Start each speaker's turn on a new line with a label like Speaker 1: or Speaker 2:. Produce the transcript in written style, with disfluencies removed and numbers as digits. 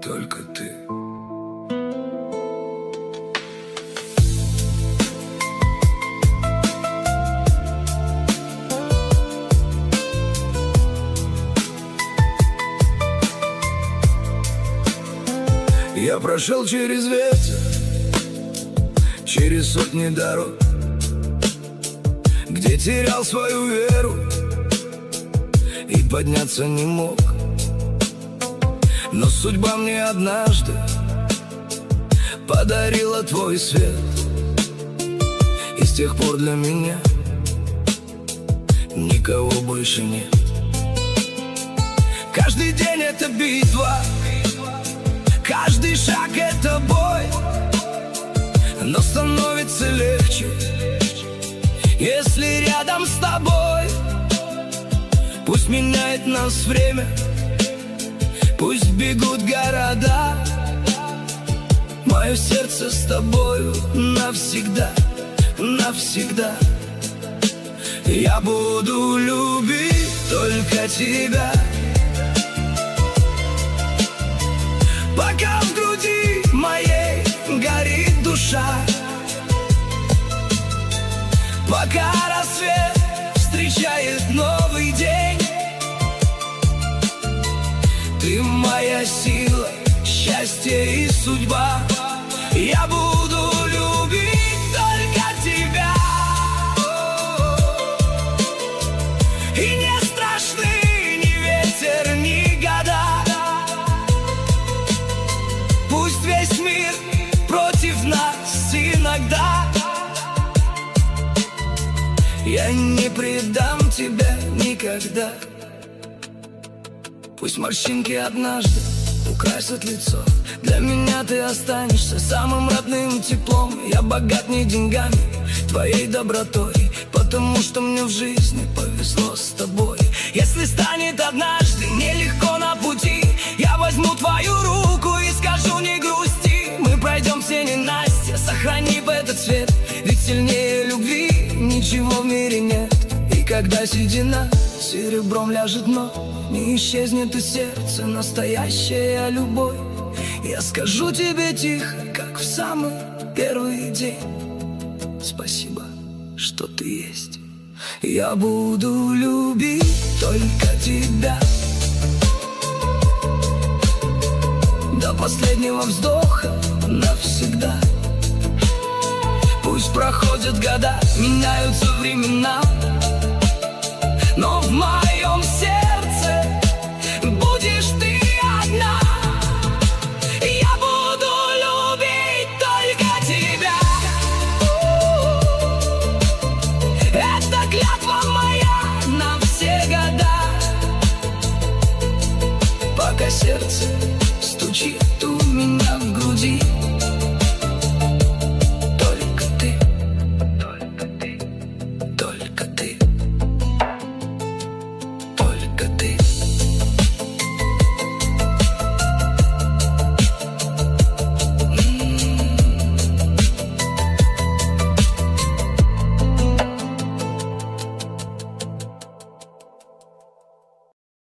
Speaker 1: только ты. Я прошел через ветер, через сотни дорог, где терял свою веру и подняться не мог. Но судьба мне однажды подарила твой свет, и с тех пор для меня никого больше нет. Каждый день это битва, каждый шаг это бой, но становится легче, если рядом с тобой. Пусть меняет нас время, пусть бегут города, мое сердце с тобою навсегда, навсегда. Я буду любить только тебя, пока в груди моей горит душа, пока рассвет встречает новый день. Ты моя сила, счастье и судьба. Я буду любить только тебя, и не страшны ни ветер, ни года. Пусть весь мир против нас иногда, я не предам тебя никогда. Пусть морщинки однажды украсят лицо, для меня ты останешься самым родным теплом. Я богат не деньгами, твоей добротой, потому что мне в жизни повезло с тобой. Если станет однажды нелегко на пути, я возьму твою руку и скажу: не грусти. Мы пройдем все ненастья, сохрани этот свет, ведь сильнее любви ничего в мире нет. И когда седина серебром ляжет вновь, не исчезнет из сердца настоящая любовь. Я скажу тебе тихо, как в самый первый день: спасибо, что ты есть. Я буду любить только тебя, до последнего вздоха навсегда. Пусть проходят года, меняются времена, но в моей